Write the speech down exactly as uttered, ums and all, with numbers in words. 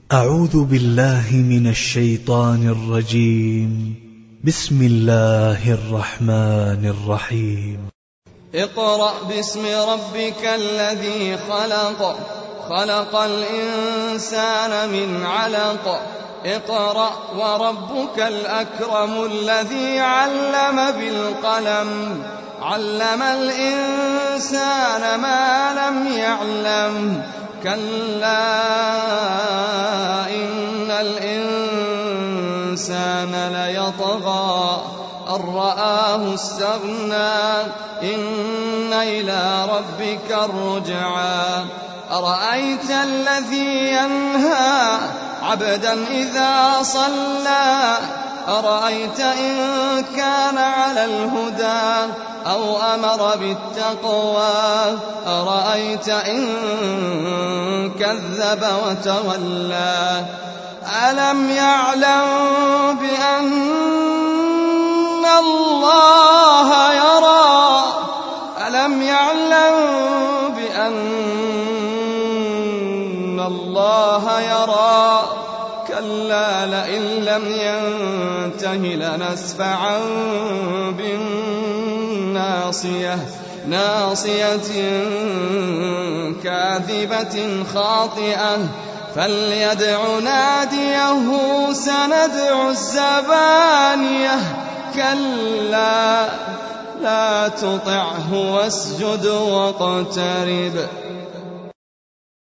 أعوذ بالله من الشيطان الرجيم. بسم الله الرحمن الرحيم. اقرأ باسم ربك الذي خلق خلق الإنسان من علق اقرأ وربك الأكرم الذي علم بالقلم علم الإنسان ما لم يعلم كلا إن الإنسان ليطغى أن رآه استغنى إن إلى ربك الرجعى أرأيت الذي ينهى عبدا إذا صلى أرأيت إن كان على الهدى أو أمر بالتقوى أرأيت إن كذب وتولى ألم يعلم بأن الله يرى ألم يعلم بأن الله يرى كلا لئن لم ينته لنسفعا بالناصية ناصية كاذبة خاطئة فليدع ناديه سندع الزبانية كلا لا تطعه واسجد واقترب